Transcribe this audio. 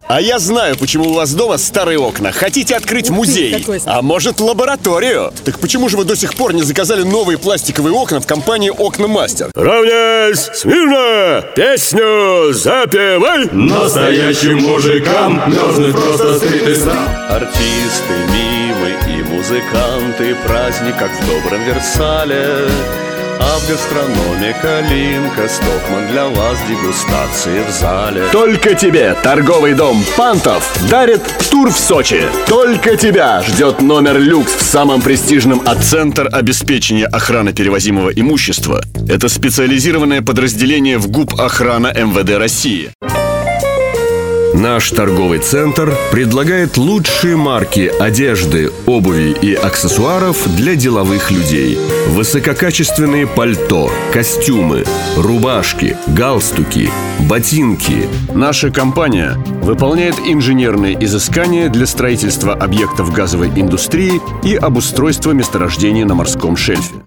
А я знаю, почему у вас дома старые окна. Хотите открыть музей? А может, лабораторию? Так почему же вы до сих пор не заказали новые пластиковые окна в компании «Окна-Мастер»? Равняйсь! Смирно! Песню запевай! Настоящим мужикам нужны просто скрытый зал. Артисты, мимы и музыканты, праздник, как в добром Версале. А в гастрономе «Калинка», Стокман, для вас дегустации в зале. Только тебе торговый дом «Пантов» дарит тур в Сочи. Только тебя ждет номер люкс в самом престижном Центр обеспечения охраны перевозимого имущества. Это специализированное подразделение в ГУП «Охрана» МВД России. Наш торговый центр предлагает лучшие марки одежды, обуви и аксессуаров для деловых людей. Высококачественные пальто, костюмы, рубашки, галстуки, ботинки. Наша компания выполняет инженерные изыскания для строительства объектов газовой индустрии и обустройства месторождений на морском шельфе.